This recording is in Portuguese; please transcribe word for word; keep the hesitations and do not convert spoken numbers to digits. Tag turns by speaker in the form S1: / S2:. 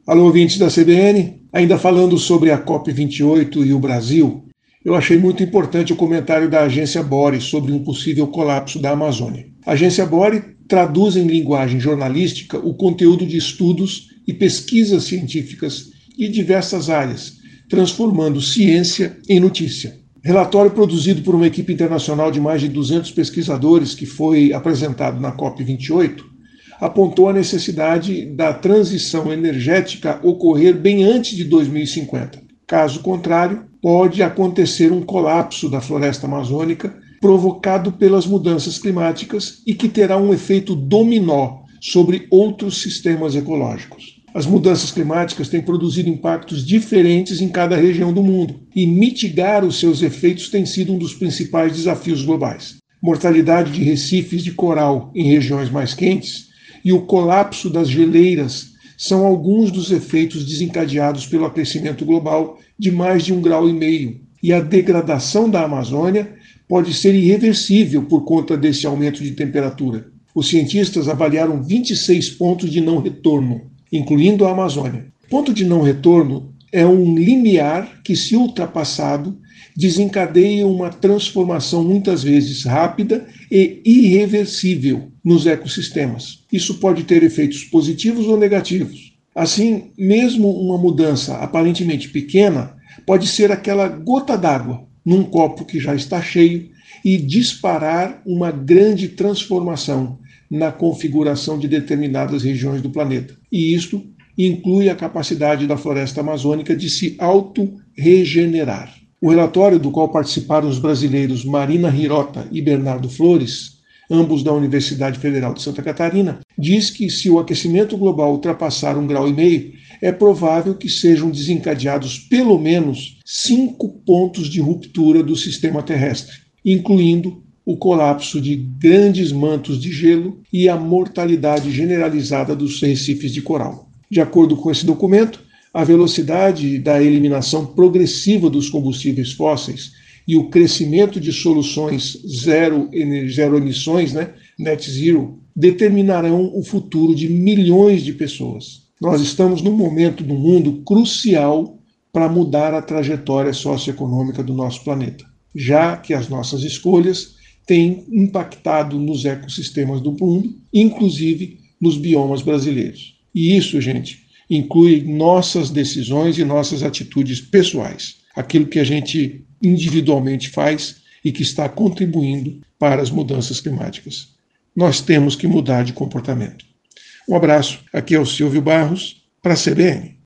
S1: Alô, ouvintes da C B N, ainda falando sobre a COP vinte e oito e o Brasil, eu achei muito importante o comentário da agência Bore sobre um possível colapso da Amazônia. A agência Bore traduz em linguagem jornalística o conteúdo de estudos e pesquisas científicas de diversas áreas, transformando ciência em notícia. Relatório produzido por uma equipe internacional de mais de duzentos pesquisadores que foi apresentado na COP vinte e oito, apontou a necessidade da transição energética ocorrer bem antes de dois mil e cinquenta. Caso contrário, pode acontecer um colapso da floresta amazônica provocado pelas mudanças climáticas e que terá um efeito dominó sobre outros sistemas ecológicos. As mudanças climáticas têm produzido impactos diferentes em cada região do mundo e mitigar os seus efeitos tem sido um dos principais desafios globais. Mortalidade de recifes de coral em regiões mais quentes e o colapso das geleiras são alguns dos efeitos desencadeados pelo aquecimento global de mais de um grau e meio. E a degradação da Amazônia pode ser irreversível por conta desse aumento de temperatura. Os cientistas avaliaram vinte e seis pontos de não retorno, incluindo a Amazônia. Ponto de não retorno é um limiar que, se ultrapassado, desencadeia uma transformação muitas vezes rápida e irreversível nos ecossistemas. Isso pode ter efeitos positivos ou negativos. Assim, mesmo uma mudança aparentemente pequena pode ser aquela gota d'água num copo que já está cheio e disparar uma grande transformação na configuração de determinadas regiões do planeta. E isto inclui a capacidade da floresta amazônica de se auto-regenerar. O relatório, do qual participaram os brasileiros Marina Hirota e Bernardo Flores, ambos da Universidade Federal de Santa Catarina, diz que se o aquecimento global ultrapassar um grau e meio, é provável que sejam desencadeados pelo menos cinco pontos de ruptura do sistema terrestre, incluindo o colapso de grandes mantos de gelo e a mortalidade generalizada dos recifes de coral. De acordo com esse documento, a velocidade da eliminação progressiva dos combustíveis fósseis e o crescimento de soluções zero, zero emissões, né, net zero, determinarão o futuro de milhões de pessoas. Nós estamos num momento do mundo crucial para mudar a trajetória socioeconômica do nosso planeta, já que as nossas escolhas têm impactado nos ecossistemas do mundo, inclusive nos biomas brasileiros. E isso, gente, inclui nossas decisões e nossas atitudes pessoais, aquilo que a gente individualmente faz e que está contribuindo para as mudanças climáticas. Nós temos que mudar de comportamento. Um abraço, aqui é o Silvio Barros, para a C B N.